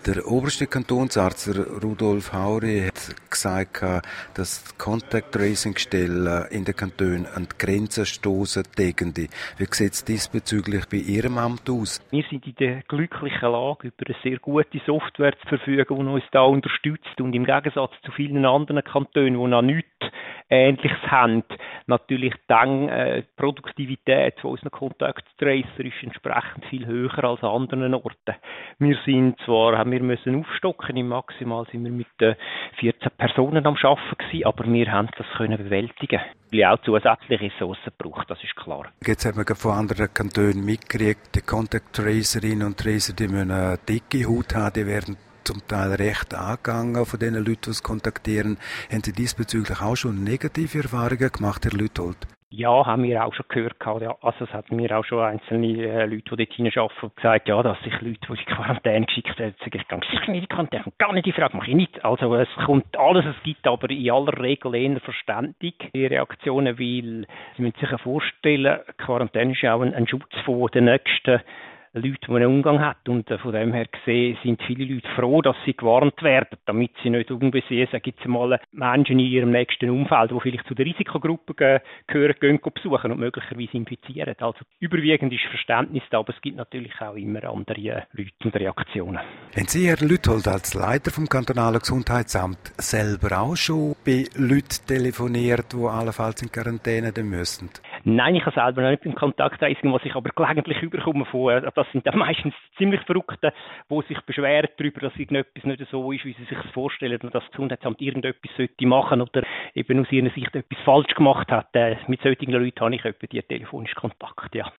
Der oberste Kantonsarzt Rudolf Hauri hat gesagt, dass Contact Tracing Stellen in den Kantonen an die Grenzen stoßen tägende. Wie sieht es diesbezüglich bei Ihrem Amt aus? Wir sind in der glücklichen Lage, über eine sehr gute Software zu verfügen, die uns da unterstützt und im Gegensatz zu vielen anderen Kantonen, die noch nichts Ähnliches haben, natürlich dann die Produktivität von unseren Contact Tracer ist entsprechend viel höher als an anderen Orten. Haben wir müssen aufstocken, im Maximal sind wir mit 14 Personen am Arbeiten gewesen, aber wir haben das können bewältigen. Wir haben auch zusätzliche Ressourcen gebraucht, das ist klar. Jetzt haben wir von anderen Kantonen mitgekriegt, die Contact Tracerinnen und Tracer, die müssen eine dicke Haut haben, die werden zum Teil recht angegangen von den Leuten, die es kontaktieren. Haben Sie diesbezüglich auch schon negative Erfahrungen gemacht, Herr Lüthold? Ja, haben wir auch schon gehört. Ja. Also es hat mir auch schon einzelne Leute, die dort hinarbeiten, gesagt, ja, dass sich Leute, die in Quarantäne geschickt haben, sagen, ich gehe sicher nicht in Quarantäne, gar nicht die Frage, mache ich nicht. Also es kommt alles, es gibt aber in aller Regel eher verständig die Reaktionen, weil Sie müssen sich ja vorstellen, Quarantäne ist ja auch ein Schutz vor den nächsten Leute, die einen Umgang hat. Und von dem her gesehen sind viele Leute froh, dass sie gewarnt werden, damit sie nicht unbesehen, sagen jetzt mal, Menschen in ihrem nächsten Umfeld, die vielleicht zu der Risikogruppe gehören, gehen besuchen und möglicherweise infizieren. Also überwiegend ist Verständnis da, aber es gibt natürlich auch immer andere Leute und Reaktionen. Haben Sie, Herr Lüthold, als Leiter vom kantonalen Gesundheitsamt selber auch schon bei Leuten telefoniert, die allenfalls in Quarantäne müssen? Nein, ich habe selber noch nicht im Kontakttracing, was ich aber gelegentlich überkomme das sind dann meistens ziemlich Verrückte, die sich beschweren darüber, dass irgendetwas nicht so ist, wie sie sich das vorstellen und dass das Gesundheitsamt irgendetwas sollte machen oder eben aus ihrer Sicht etwas falsch gemacht hat. Mit solchen Leuten habe ich etwa die telefonischen Kontakt, ja.